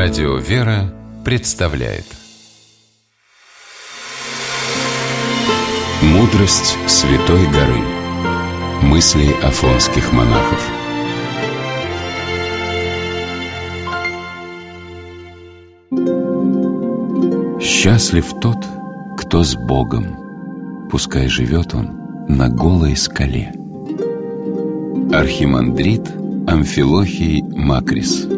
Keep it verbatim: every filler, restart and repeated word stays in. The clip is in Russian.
Радио «Вера» представляет «Мудрость Святой горы». Мысли афонских монахов. Счастлив тот, кто с Богом, пускай живет он на голой скале. Архимандрит Амфилохий Макрис.